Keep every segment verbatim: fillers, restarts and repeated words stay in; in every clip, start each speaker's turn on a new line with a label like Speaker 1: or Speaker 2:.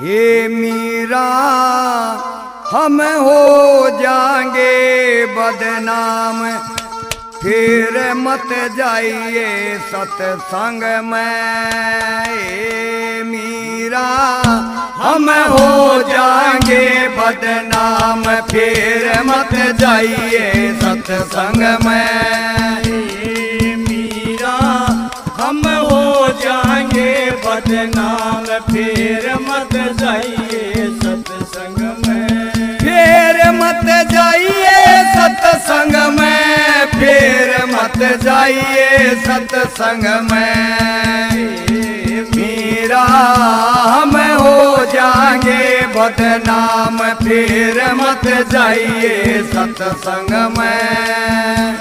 Speaker 1: हे मीरा हम हो जाएंगे बदनाम, फिर मत जाइए सत्संग में। हे मीरा हम हो जाएंगे बदनाम, फिर मत जाइए सत्संग में।
Speaker 2: हे मीरा हम हो जाएंगे बदनाम, फिर मत जाइए सत्संग में।
Speaker 1: फिर मत जाइए सत्संग में, फिर मत जाइए सत्संग में। मीरा हम हो जाएंगे बदनाम, फिर मत जाइए सत्संग में।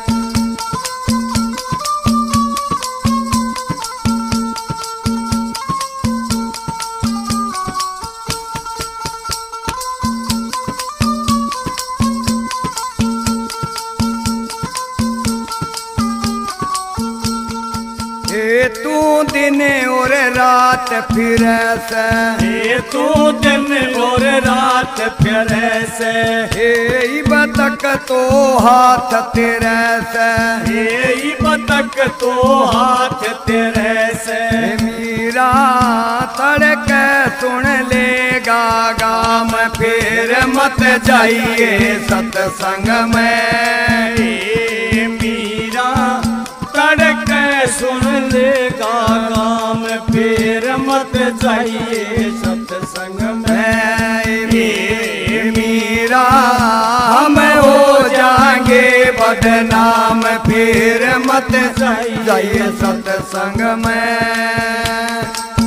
Speaker 1: तू दिन और रात फिर से,
Speaker 2: हे तू दिन और रात फिर से।
Speaker 1: हे बतक तो हाथ तेरे से,
Speaker 2: हे बतक तो हाथ तेरे से।
Speaker 1: मीरा तड़क सुन लेगा गाम, फिर मत जाइए सत्संग में।
Speaker 2: हे मीरा तड़क सुन लेगा गाम, फिर मत जाइए सत्संग में।
Speaker 1: हे मीरा हम हो जाएंगे बदनाम, फिर मत जाइए सत्संग में।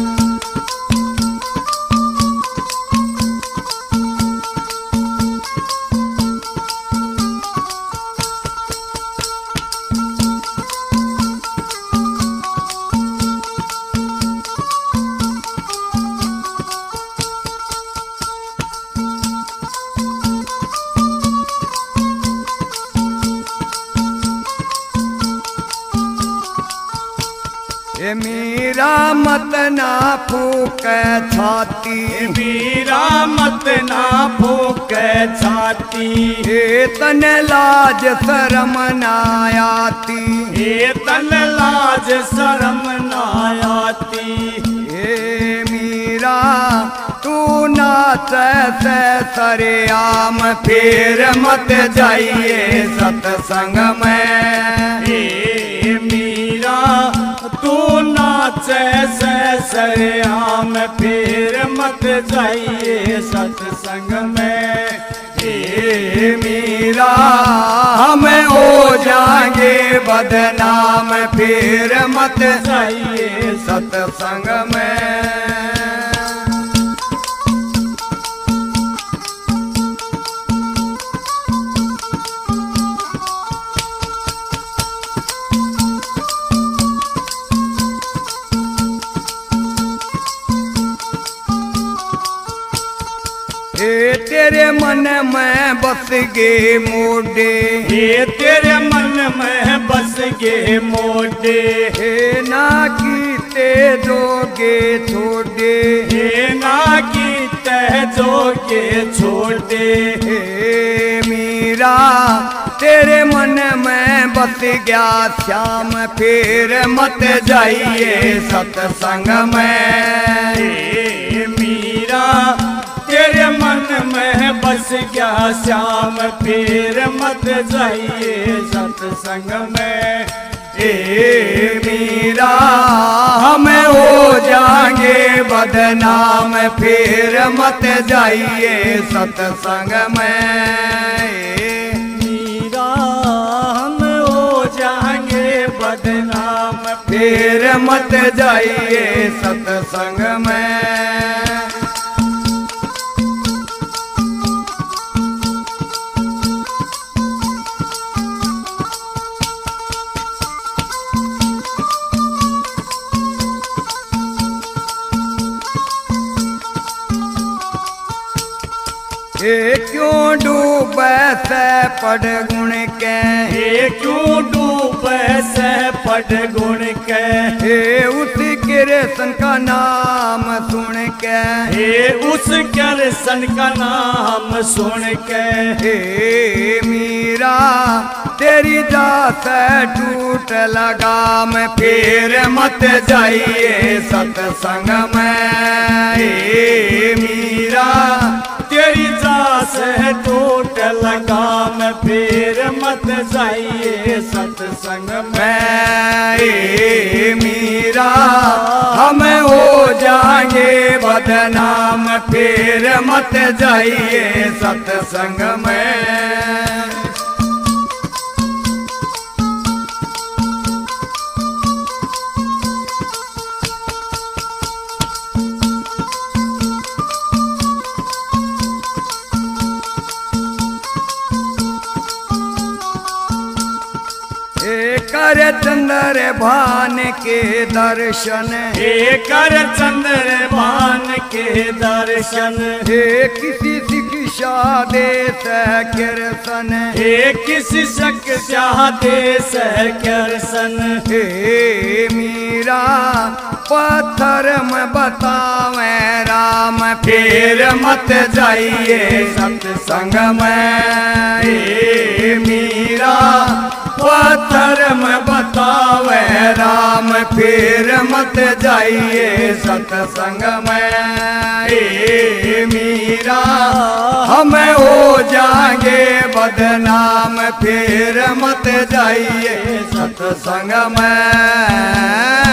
Speaker 1: मीरा मत ना फूक छाती,
Speaker 2: मीरा मत ना फूक छाती।
Speaker 1: हे तन लाज शरम ना आती,
Speaker 2: हे तन लाज शरम ना आती।
Speaker 1: हे मीरा तू नाच से सरेआम, फिर मत जाइए सत्संग में।
Speaker 2: हे मीरा तू नाच से सरेआम, फिर मत जाइए सत्संग में।
Speaker 1: हे मीरा हम हो जाएंगे बदनाम, फिर मत
Speaker 2: जाइए
Speaker 1: सत्संग में। हे तेरे मन में बस गे मोडे,
Speaker 2: हे तेरे मन में बस गे मोडे।
Speaker 1: हे ना कीते जोगे छोड़े,
Speaker 2: हे ना कीते जोगे छोड़े।
Speaker 1: हे मीरा तेरे मन में बस गया श्याम, फिर मत जाइए सत्संग में।
Speaker 2: हे मीरा तेरे मन में बस गया श्याम, फिर मत जाइए सत्संग में।
Speaker 1: हे मीरा हम हो जाएंगे बदनाम, फिर मत जाइए सत्संग में।
Speaker 2: मीरा हम हो जाएंगे बदनाम,
Speaker 1: फिर मत जाइए सत्संग में। हे क्यों डूबे से पढ़ गुण के,
Speaker 2: हे क्यों डूबे से पढ़ गुण के,
Speaker 1: हे उस कृष्ण का नाम सुन के,
Speaker 2: हे उस कृष्ण का नाम सुन के,
Speaker 1: हे मीरा तेरी जात टूट लगाम, फिर मत जाइए सत्संग में। हे मीरा
Speaker 2: तेरी जास है टूट लगाम, फिर मत जाइए सत्संग में।
Speaker 1: हे मीरा हम हो जाएंगे बदनाम, फिर मत जाइए सत्संग में। कर चंद्र भान के दर्शन,
Speaker 2: हे कर चंद्र भान के दर्शन,
Speaker 1: हे किसी शिक्षा दे कृष्ण,
Speaker 2: हे किसी शिक्षा दे कृष्ण,
Speaker 1: हे मीरा पत्थर में बतावे राम, फिर मत जाइए सत्संग में। हे मीरा पत्थर में बतावे राम, फिर मत जाइए सत्संग में। हे मीरा हम हो जाएंगे बदनाम, फिर मत जाइए सत्संग में।